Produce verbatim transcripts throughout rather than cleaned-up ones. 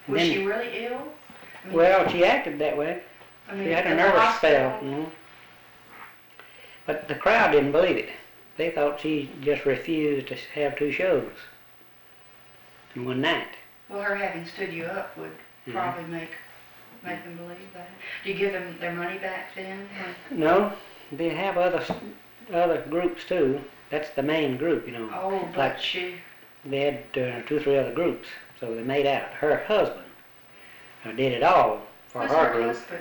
Was then, she really ill? I mean, well, she acted that way. I mean, She had a in the nervous spell. hospital? You know? But the crowd didn't believe it. They thought she just refused to have two shows in one night. Well, her having stood you up would Mhm. probably make make them believe that. Do you give them their money back then? When, No, they have other other groups too. That's the main group, you know. oh, but Like she... they had uh, two or three other groups, so they made out. Her husband uh, did it all for Who's her her group. husband?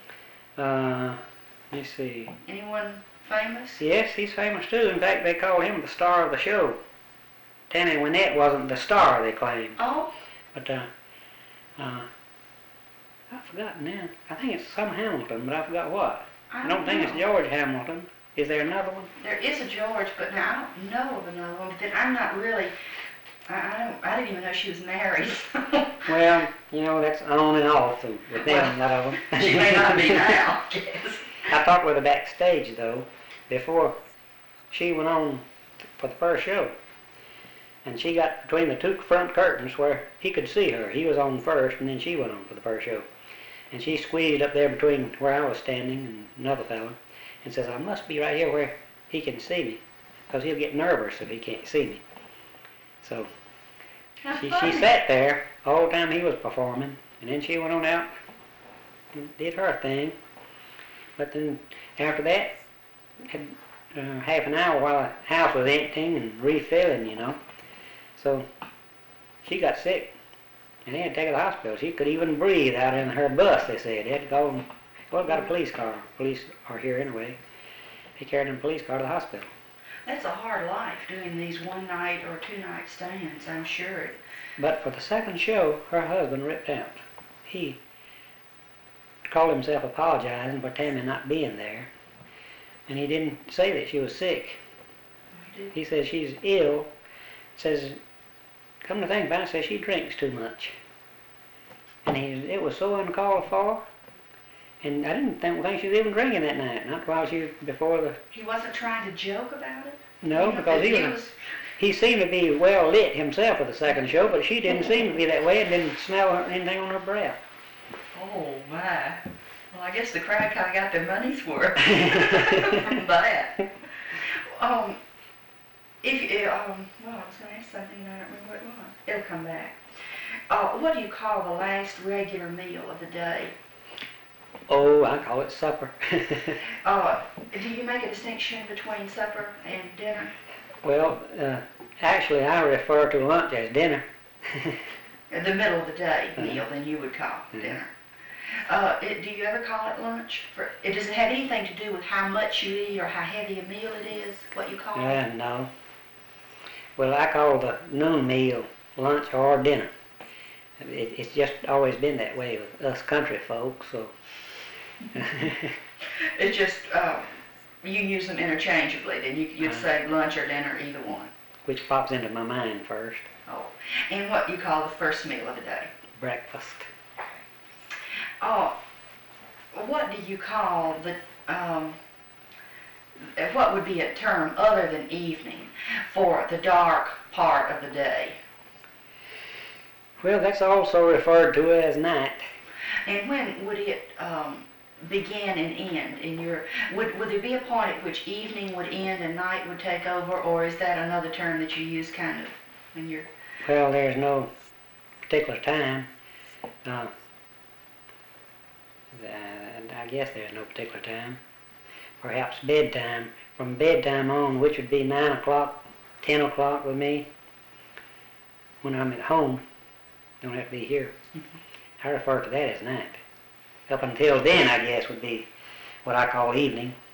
Uh, let me see. Anyone famous? Yes, he's famous too. In fact, they call him the star of the show. Tammy Wynette wasn't the star, they claimed. Oh, But, uh, uh, I've forgotten now. I think it's some Hamilton, but I forgot what. I I don't, don't think know. it's George Hamilton. Is there another one? There is a George, but now I don't know of another one. But then I'm not really... I, I don't. I didn't even know she was married. Well, you know, that's on and off with them, a lot of them. She may not be now, I guess. I talked with her backstage, though, before she went on for the first show. And she got between the two front curtains where he could see her. He was on first, and then she went on for the first show. And she squeezed up there between where I was standing and another fellow and says, I must be right here where he can see me, because he'll get nervous if he can't see me. So she, she sat there all the time he was performing, and then she went on out and did her thing. But then after that, had uh, half an hour while the house was emptying and refilling, you know. So she got sick, and they had to take her to the hospital. She could even breathe out in her bus, they said. They had to go and, well, got a police car. Police are here anyway. They carried her in a police car to the hospital. That's a hard life, doing these one night or two night stands, I'm sure. But for the second show, her husband ripped out. He called himself apologizing for Tammy not being there. And he didn't say that she was sick. He says she's ill. Says, come to think about it, says she drinks too much. And he, it was so uncalled for. And I didn't think, think she was even drinking that night. Not while she was before the... He wasn't trying to joke about it? No, You know, because he he was... was... He seemed to be well lit himself for the second show, but she didn't seem to be that way and didn't smell anything on her breath. Oh, my. Well, I guess the crowd kind of got their money's worth from that. Um, if, um, well, I was going to ask something, and I don't remember what it was. It'll come back. Uh, what do you call the last regular meal of the day? Oh, I call it supper. Uh, do you make a distinction between supper and dinner? Well, uh, actually, I refer to lunch as dinner. In the middle of the day Uh-huh. meal, then you would call Mhm. dinner. Uh, it, do you ever call it lunch? For, it does it have anything to do with how much you eat or how heavy a meal it is, what you call it? Uh, no. Well, I call the noon meal lunch or dinner. It, it's just always been that way with us country folks, so... It's just, uh, you use them interchangeably, then you, you'd Uh-huh. say lunch or dinner, either one. Which pops into my mind first. Oh, and what you call the first meal of the day? Breakfast. Oh, what do you call the, um, what would be a term other than evening for the dark part of the day? Well, that's also referred to as night. And when would it um, begin and end in your, would, would there be a point at which evening would end and night would take over, or is that another term that you use kind of when you're... Well, there's no particular time. Uh, and I guess there's no particular time. Perhaps bedtime. From bedtime on, which would be nine o'clock, ten o'clock with me, when I'm at home. Don't have to be here. Mm-hmm. I refer to that as night. Up until then, I guess, would be what I call evening.